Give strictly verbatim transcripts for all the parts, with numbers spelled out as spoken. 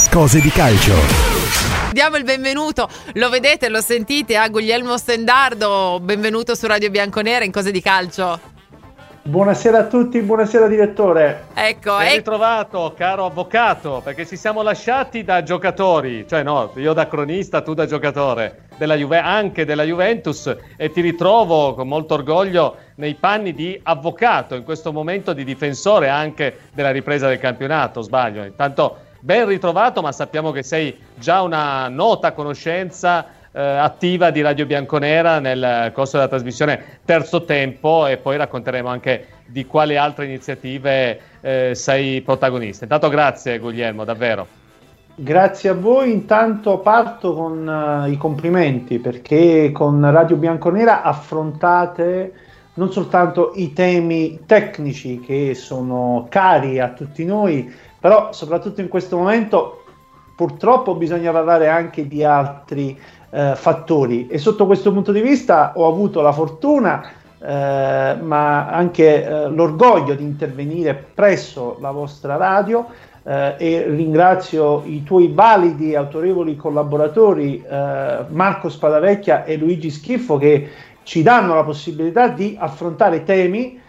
Cose di calcio. Diamo il benvenuto, lo vedete, lo sentite, a Guglielmo Stendardo. Benvenuto su Radio Bianconera in Cose di Calcio. Buonasera a tutti, buonasera direttore. Ecco, ben ec- ritrovato caro avvocato, perché ci siamo lasciati da giocatori, cioè no, io da cronista, tu da giocatore della Juve, anche della Juventus, e ti ritrovo con molto orgoglio nei panni di avvocato in questo momento, di difensore anche della ripresa del campionato, sbaglio? Intanto ben ritrovato, ma sappiamo che sei già una nota conoscenza eh, attiva di Radio Bianconera nel corso della trasmissione Terzo Tempo, e poi racconteremo anche di quali altre iniziative eh, sei protagonista. Intanto grazie Guglielmo, davvero. Grazie a voi. Intanto parto con uh, i complimenti, perché con Radio Bianconera affrontate non soltanto i temi tecnici che sono cari a tutti noi, però soprattutto in questo momento purtroppo bisogna parlare anche di altri eh, fattori, e sotto questo punto di vista ho avuto la fortuna eh, ma anche eh, l'orgoglio di intervenire presso la vostra radio eh, e ringrazio i tuoi validi e autorevoli collaboratori eh, Marco Spadavecchia e Luigi Schiffo, che ci danno la possibilità di affrontare temi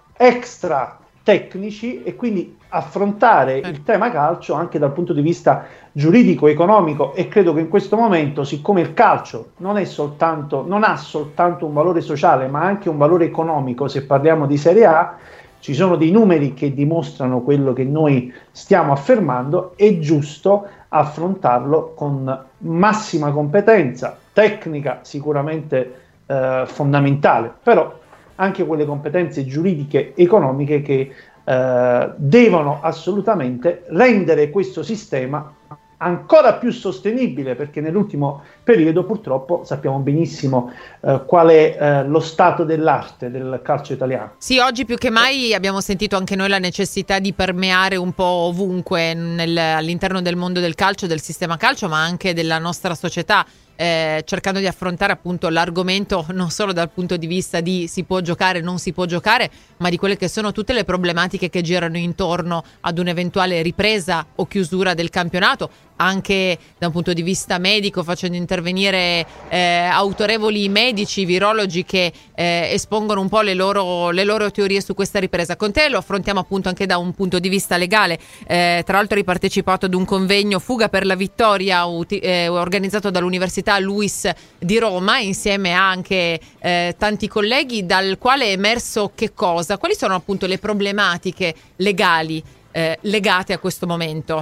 extra tecnici e quindi affrontare il tema calcio anche dal punto di vista giuridico, economico, e credo che in questo momento, siccome il calcio non è soltanto, non ha soltanto un valore sociale ma anche un valore economico, se parliamo di Serie A, ci sono dei numeri che dimostrano quello che noi stiamo affermando, è giusto affrontarlo con massima competenza, tecnica sicuramente eh, fondamentale, però anche quelle competenze giuridiche e economiche che eh, devono assolutamente rendere questo sistema ancora più sostenibile, perché nell'ultimo periodo purtroppo sappiamo benissimo eh, qual è eh, lo stato dell'arte del calcio italiano. Sì, oggi più che mai abbiamo sentito anche noi la necessità di permeare un po' ovunque nel, all'interno del mondo del calcio, del sistema calcio, ma anche della nostra società. Eh, cercando di affrontare appunto l'argomento non solo dal punto di vista di si può giocare, non si può giocare, ma di quelle che sono tutte le problematiche che girano intorno ad un'eventuale ripresa o chiusura del campionato, anche da un punto di vista medico, facendo intervenire eh, autorevoli medici, virologi che eh, espongono un po' le loro, le loro teorie su questa ripresa. Con te lo affrontiamo appunto anche da un punto di vista legale. Eh, tra l'altro hai partecipato ad un convegno Fuga per la Vittoria uti- eh, organizzato dall'Università Luis di Roma insieme a anche eh, tanti colleghi, dal quale è emerso che cosa? Quali sono appunto le problematiche legali eh, legate a questo momento?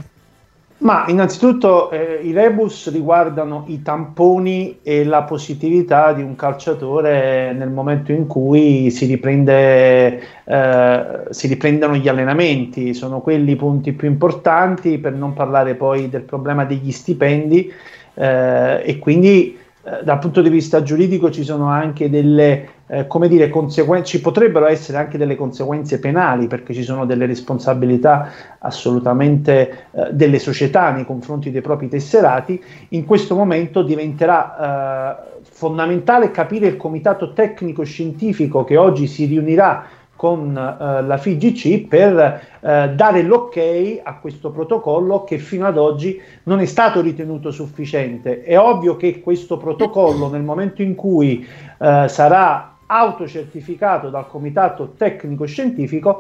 Ma innanzitutto eh, i rebus riguardano i tamponi e la positività di un calciatore nel momento in cui si riprende eh, si riprendono gli allenamenti. Sono quelli i punti più importanti, per non parlare poi del problema degli stipendi. Eh, e quindi eh, dal punto di vista giuridico ci sono anche delle eh, come dire conseguenze, ci potrebbero essere anche delle conseguenze penali, perché ci sono delle responsabilità assolutamente eh, delle società nei confronti dei propri tesserati. In questo momento diventerà eh, fondamentale capire il comitato tecnico scientifico che oggi si riunirà con eh, la F I G C per eh, dare l'ok a questo protocollo, che fino ad oggi non è stato ritenuto sufficiente. È ovvio che questo protocollo, nel momento in cui eh, sarà autocertificato dal comitato tecnico scientifico,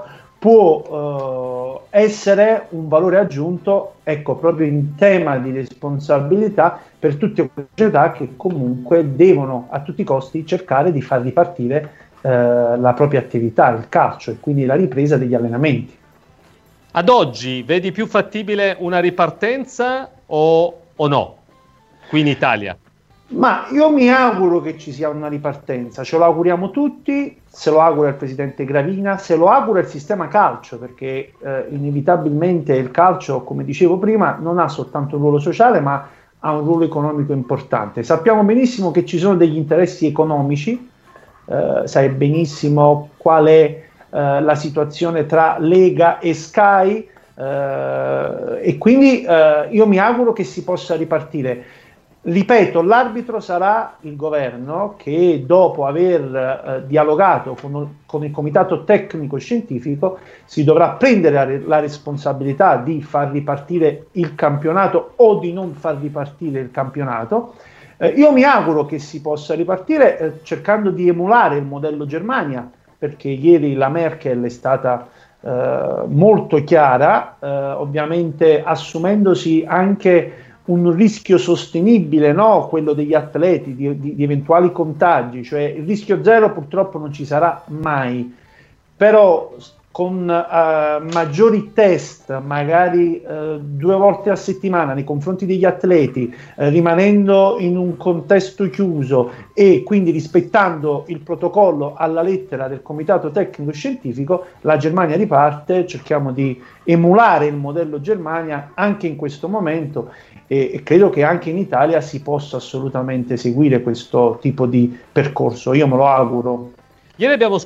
può eh, essere un valore aggiunto, ecco, proprio in tema di responsabilità per tutte le società che comunque devono a tutti i costi cercare di far ripartire la propria attività, il calcio, e quindi la ripresa degli allenamenti. Ad oggi vedi più fattibile una ripartenza o, o no qui in Italia? Ma io mi auguro che ci sia una ripartenza, ce lo auguriamo tutti, se lo augura il presidente Gravina, se lo augura il sistema calcio, perché eh, inevitabilmente il calcio, come dicevo prima, non ha soltanto un ruolo sociale ma ha un ruolo economico importante. Sappiamo benissimo che ci sono degli interessi economici. Uh, sai benissimo qual è uh, la situazione tra Lega e Sky uh, e quindi uh, io mi auguro che si possa ripartire. Ripeto, l'arbitro sarà il governo che, dopo aver eh, dialogato con, con il comitato tecnico scientifico, si dovrà prendere la, la responsabilità di far ripartire il campionato o di non far ripartire il campionato. Eh, io mi auguro che si possa ripartire eh, cercando di emulare il modello Germania, perché ieri la Merkel è stata eh, molto chiara, eh, ovviamente assumendosi anche un rischio sostenibile, no? Quello degli atleti, di, di, di eventuali contagi, cioè il rischio zero purtroppo non ci sarà mai, però con uh, maggiori test, magari uh, due volte a settimana nei confronti degli atleti, uh, rimanendo in un contesto chiuso e quindi rispettando il protocollo alla lettera del comitato tecnico scientifico, la Germania riparte. Cerchiamo di emulare il modello Germania anche in questo momento e, e credo che anche in Italia si possa assolutamente seguire questo tipo di percorso. Io me lo auguro. Ieri abbiamo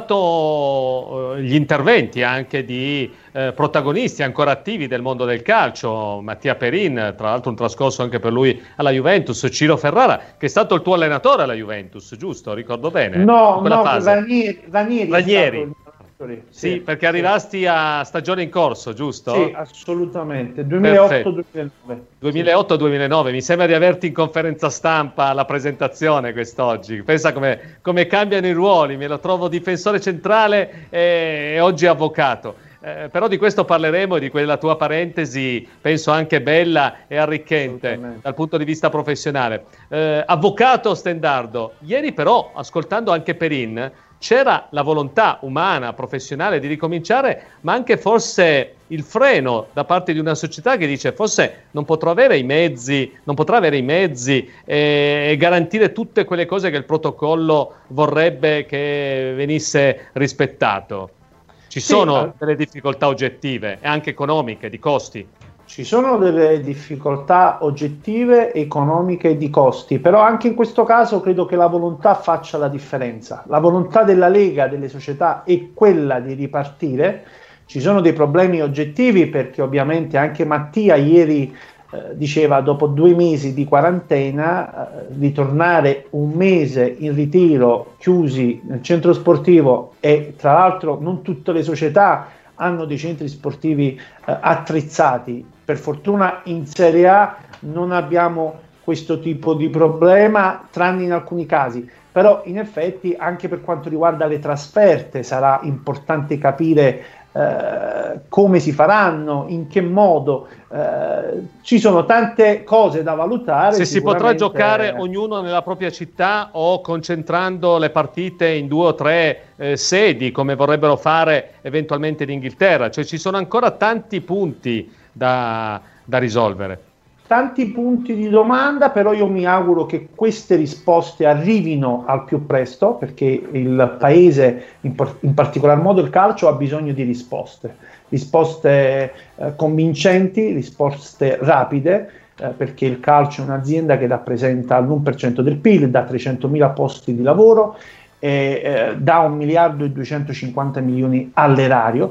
ascoltato eh, gli interventi anche di eh, protagonisti ancora attivi del mondo del calcio, Mattia Perin, tra l'altro un trascorso anche per lui alla Juventus, Ciro Ferrara, che è stato il tuo allenatore alla Juventus, giusto? Ricordo bene? No, no, Ranieri. Ranieri, Ranieri. Sì, sì, perché arrivasti a stagione in corso, giusto? Sì, assolutamente, duemilaotto duemilanove. duemilaotto duemilanove, mi sembra di averti in conferenza stampa alla presentazione quest'oggi. Pensa come, come cambiano i ruoli, me lo trovo difensore centrale e, e oggi avvocato. Eh, però di questo parleremo e di quella tua parentesi penso anche bella e arricchente dal punto di vista professionale. Eh, avvocato Stendardo, ieri però, ascoltando anche Perin, c'era la volontà umana, professionale di ricominciare, ma anche forse il freno da parte di una società che dice forse non potrò avere i mezzi, non potrà avere i mezzi e, e garantire tutte quelle cose che il protocollo vorrebbe che venisse rispettato. Ci sono sì, delle difficoltà oggettive e anche economiche, di costi. Ci sono delle difficoltà oggettive, economiche e di costi, però anche in questo caso credo che la volontà faccia la differenza. La volontà della Lega, delle società, è quella di ripartire. Ci sono dei problemi oggettivi perché ovviamente anche Mattia ieri eh, diceva dopo due mesi di quarantena eh, ritornare un mese in ritiro chiusi nel centro sportivo, e tra l'altro non tutte le società hanno dei centri sportivi eh, attrezzati. Per fortuna in Serie A non abbiamo questo tipo di problema, tranne in alcuni casi, però in effetti anche per quanto riguarda le trasferte sarà importante capire eh, come si faranno, in che modo, eh, ci sono tante cose da valutare. Se si potrà giocare ognuno nella propria città o concentrando le partite in due o tre eh, sedi come vorrebbero fare eventualmente in Inghilterra, cioè ci sono ancora tanti punti da, da risolvere. Tanti punti di domanda, però io mi auguro che queste risposte arrivino al più presto, perché il paese, in, in particolar modo il calcio, ha bisogno di risposte, risposte eh, convincenti, risposte rapide, eh, perché il calcio è un'azienda che rappresenta l'uno per cento del P I L, dà trecentomila posti di lavoro, e eh, dà un miliardo e duecentocinquanta milioni all'erario.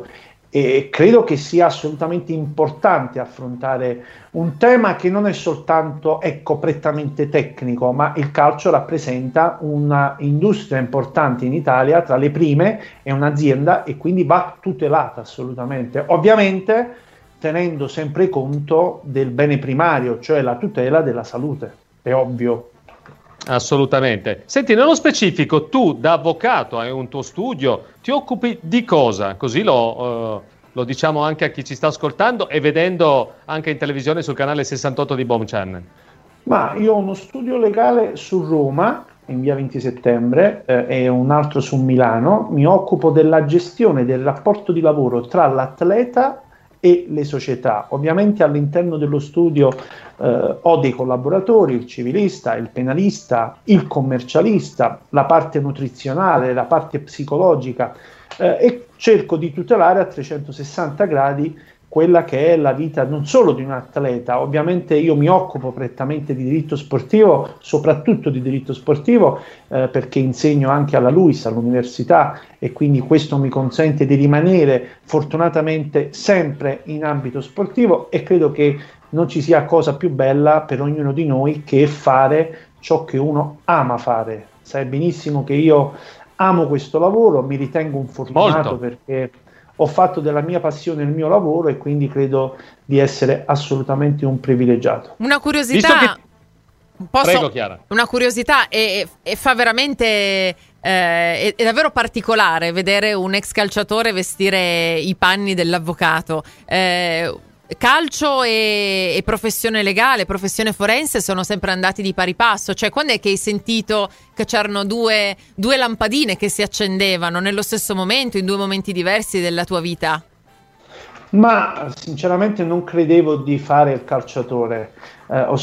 E credo che sia assolutamente importante affrontare un tema che non è soltanto, ecco, prettamente tecnico, ma il calcio rappresenta una industria importante in Italia, tra le prime, è un'azienda e quindi va tutelata assolutamente, ovviamente tenendo sempre conto del bene primario, cioè la tutela della salute, è ovvio. Assolutamente. Senti, nello specifico, tu da avvocato hai un tuo studio, ti occupi di cosa? Così lo, eh, lo diciamo anche a chi ci sta ascoltando e vedendo anche in televisione sul canale sessantotto di Boom Channel. Ma io ho uno studio legale su Roma, in via venti settembre, eh, e un altro su Milano. Mi occupo della gestione del rapporto di lavoro tra l'atleta e le società. Ovviamente all'interno dello studio eh, ho dei collaboratori, il civilista, il penalista, il commercialista, la parte nutrizionale, la parte psicologica, eh, e cerco di tutelare a trecentosessanta gradi quella che è la vita non solo di un atleta. Ovviamente io mi occupo prettamente di diritto sportivo, soprattutto di diritto sportivo, eh, perché insegno anche alla LUISS, all'università, e quindi questo mi consente di rimanere fortunatamente sempre in ambito sportivo, e credo che non ci sia cosa più bella per ognuno di noi che fare ciò che uno ama fare. Sai benissimo che io amo questo lavoro, mi ritengo un fortunato Molto. perché ho fatto della mia passione il mio lavoro, e quindi credo di essere assolutamente un privilegiato. Una curiosità, che... posso... Prego, Chiara. Una curiosità, e, e fa veramente, eh, è, è davvero particolare vedere un ex calciatore vestire i panni dell'avvocato. Eh, calcio e, e professione legale, professione forense sono sempre andati di pari passo. Cioè, quando è che hai sentito che c'erano due, due lampadine che si accendevano nello stesso momento, in due momenti diversi della tua vita? Ma sinceramente non credevo di fare il calciatore. Eh, ho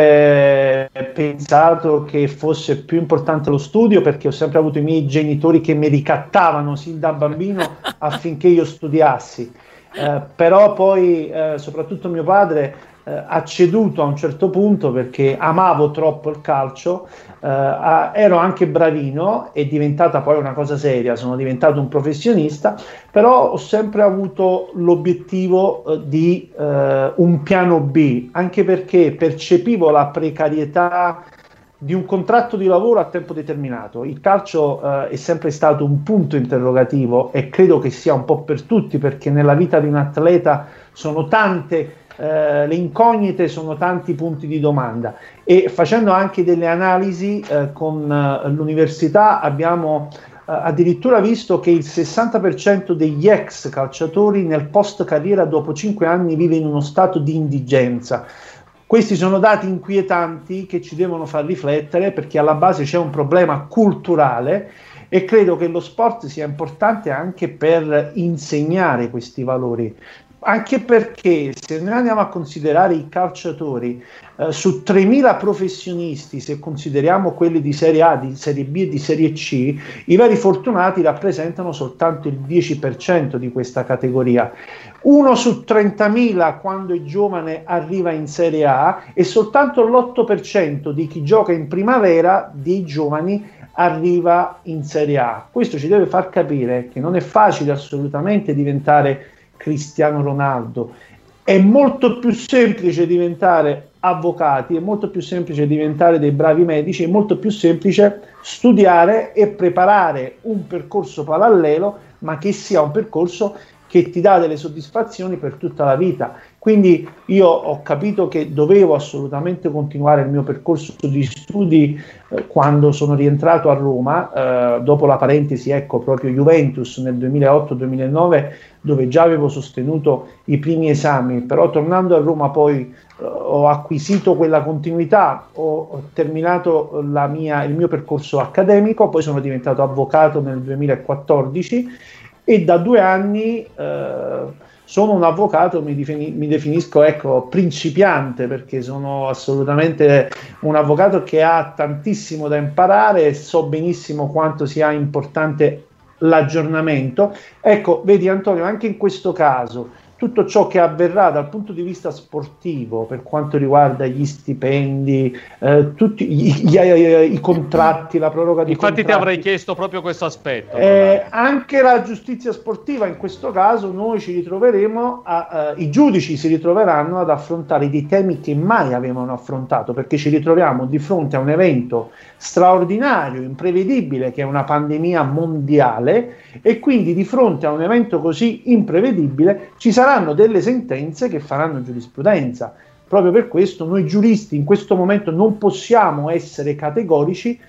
sempre pensato che fosse più importante lo studio, perché ho sempre avuto i miei genitori che mi ricattavano sin da bambino affinché io studiassi. Eh, però poi eh, soprattutto mio padre eh, ha ceduto a un certo punto, perché amavo troppo il calcio, eh, a, ero anche bravino, è diventata poi una cosa seria, sono diventato un professionista, però ho sempre avuto l'obiettivo eh, di eh, un piano B, anche perché percepivo la precarietà di un contratto di lavoro a tempo determinato. Il calcio eh, è sempre stato un punto interrogativo, e credo che sia un po' per tutti, perché nella vita di un atleta sono tante eh, le incognite, sono tanti punti di domanda, e facendo anche delle analisi eh, con eh, l'università abbiamo eh, addirittura visto che il sessanta per cento degli ex calciatori nel post carriera dopo cinque anni vive in uno stato di indigenza. Questi sono dati inquietanti che ci devono far riflettere, perché alla base c'è un problema culturale, e credo che lo sport sia importante anche per insegnare questi valori. Anche perché se noi andiamo a considerare i calciatori, eh, su tremila professionisti, se consideriamo quelli di Serie A, di Serie B e di Serie C, i veri fortunati rappresentano soltanto il dieci per cento di questa categoria. Uno su trentamila quando è giovane arriva in Serie A, e soltanto l'otto per cento di chi gioca in primavera dei giovani arriva in Serie A. Questo ci deve far capire che non è facile assolutamente diventare Cristiano Ronaldo. È molto più semplice diventare avvocati, è molto più semplice diventare dei bravi medici, è molto più semplice studiare e preparare un percorso parallelo, ma che sia un percorso che ti dà delle soddisfazioni per tutta la vita. Quindi io ho capito che dovevo assolutamente continuare il mio percorso di studi eh, quando sono rientrato a Roma, eh, dopo la parentesi, ecco, proprio Juventus nel duemilaotto duemilanove, dove già avevo sostenuto i primi esami, però tornando a Roma poi eh, ho acquisito quella continuità, ho, ho terminato la mia, il mio percorso accademico, poi sono diventato avvocato nel duemilaquattordici, e da due anni eh, sono un avvocato, mi, defini- mi definisco ecco, principiante, perché sono assolutamente un avvocato che ha tantissimo da imparare, e so benissimo quanto sia importante l'aggiornamento. Ecco, vedi Antonio, anche in questo caso tutto ciò che avverrà dal punto di vista sportivo, per quanto riguarda gli stipendi, eh, tutti gli, gli, gli, i contratti, la proroga di Infatti contratti. Ti avrei chiesto proprio questo aspetto. Eh, anche la giustizia sportiva, in questo caso noi ci ritroveremo, a, uh, i giudici si ritroveranno ad affrontare dei temi che mai avevano affrontato, perché ci ritroviamo di fronte a un evento straordinario, imprevedibile, che è una pandemia mondiale, e quindi di fronte a un evento così imprevedibile ci saranno delle sentenze che faranno giurisprudenza. Proprio per questo noi giuristi in questo momento non possiamo essere categorici.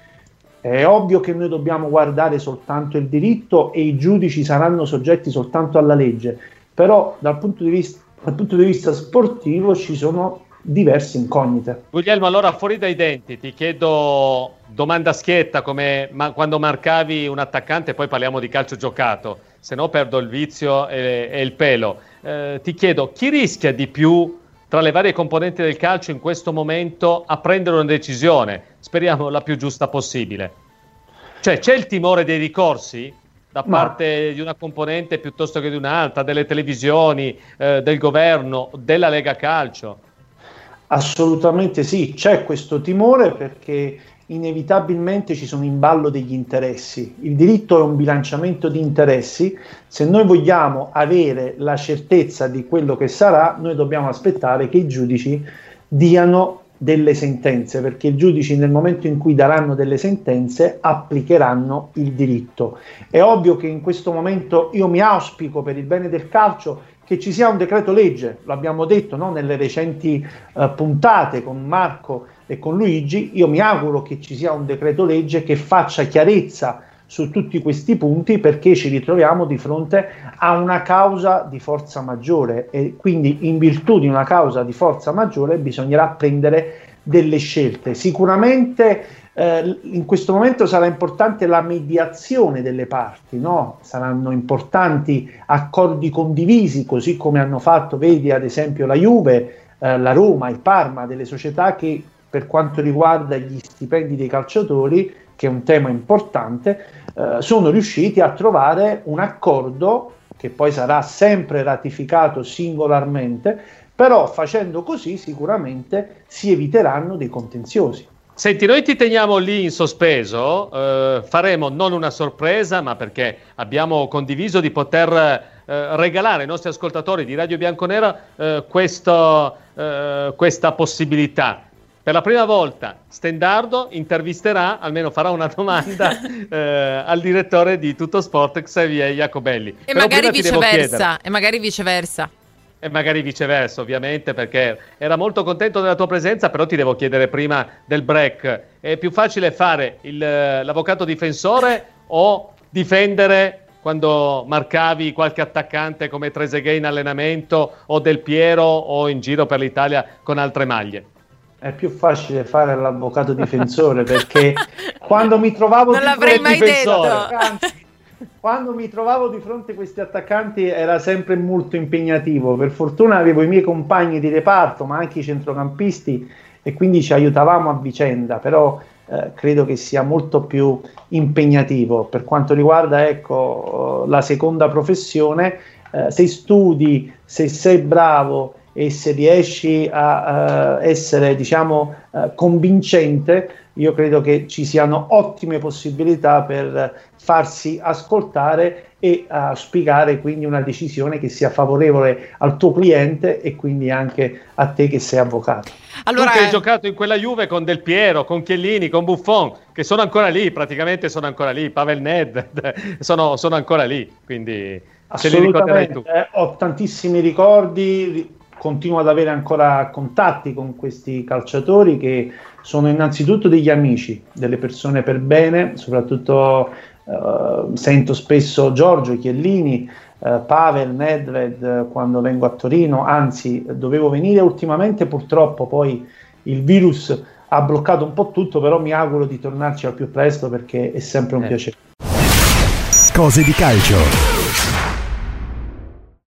È ovvio che noi dobbiamo guardare soltanto il diritto, e i giudici saranno soggetti soltanto alla legge, però dal punto di vista, dal punto di vista sportivo ci sono diverse incognite. Guglielmo, allora fuori dai denti ti chiedo domanda schietta, come ma quando marcavi un attaccante, poi parliamo di calcio giocato, se no perdo il vizio e, e il pelo. Eh, ti chiedo, chi rischia di più tra le varie componenti del calcio in questo momento a prendere una decisione, speriamo la più giusta possibile? Cioè, c'è il timore dei ricorsi? da parte Ma... di una componente piuttosto che di un'altra, delle televisioni, eh, del governo, della Lega Calcio? Assolutamente sì, c'è questo timore perché inevitabilmente ci sono in ballo degli interessi. Il diritto è un bilanciamento di interessi. Se noi vogliamo avere la certezza di quello che sarà, noi dobbiamo aspettare che i giudici diano delle sentenze, perché i giudici nel momento in cui daranno delle sentenze applicheranno il diritto. È ovvio che in questo momento io mi auspico per il bene del calcio che ci sia un decreto legge, lo abbiamo detto, no? Nelle recenti uh, puntate con Marco e con Luigi, io mi auguro che ci sia un decreto legge che faccia chiarezza su tutti questi punti, perché ci ritroviamo di fronte a una causa di forza maggiore e quindi in virtù di una causa di forza maggiore bisognerà prendere delle scelte. Sicuramente eh, in questo momento sarà importante la mediazione delle parti, no? Saranno importanti accordi condivisi, così come hanno fatto, vedi ad esempio la Juve, eh, la Roma, il Parma, delle società che per quanto riguarda gli stipendi dei calciatori, che è un tema importante, eh, sono riusciti a trovare un accordo che poi sarà sempre ratificato singolarmente, però facendo così sicuramente si eviteranno dei contenziosi. Senti, noi ti teniamo lì in sospeso, eh, faremo non una sorpresa, ma perché abbiamo condiviso di poter eh, regalare ai nostri ascoltatori di Radio Bianconera eh, questo, eh, questa possibilità. Per la prima volta Stendardo intervisterà, almeno farà una domanda eh, al direttore di Tutto Sport, Xavier Jacobelli. E Però magari viceversa, e magari viceversa. E magari viceversa, ovviamente, perché era molto contento della tua presenza, però ti devo chiedere prima del break. È più facile fare il, l'avvocato difensore o difendere quando marcavi qualche attaccante come Trezeguet in allenamento o Del Piero o in giro per l'Italia con altre maglie? È più facile fare l'avvocato difensore perché quando mi trovavo non di l'avrei fronte mai detto. Attaccanti, quando mi trovavo di fronte a questi attaccanti era sempre molto impegnativo. Per fortuna avevo i miei compagni di reparto, ma anche i centrocampisti, e quindi ci aiutavamo a vicenda, però eh, credo che sia molto più impegnativo. Per quanto riguarda ecco la seconda professione, eh, se studi, se sei bravo e se riesci a uh, essere diciamo uh, convincente, io credo che ci siano ottime possibilità per farsi ascoltare e auspicare quindi una decisione che sia favorevole al tuo cliente e quindi anche a te che sei avvocato. Allora, tu che hai giocato in quella Juve con Del Piero, con Chiellini, con Buffon, che sono ancora lì, praticamente sono ancora lì, Pavel Nedved, sono, sono ancora lì, quindi se li ricorderai tu. Eh, ho tantissimi ricordi, continuo ad avere ancora contatti con questi calciatori che sono innanzitutto degli amici, delle persone per bene, soprattutto eh, sento spesso Giorgio Chiellini, eh, Pavel Nedved eh, quando vengo a Torino, anzi dovevo venire ultimamente, purtroppo poi il virus ha bloccato un po' tutto, però mi auguro di tornarci al più presto perché è sempre un eh. piacere. Cose di calcio.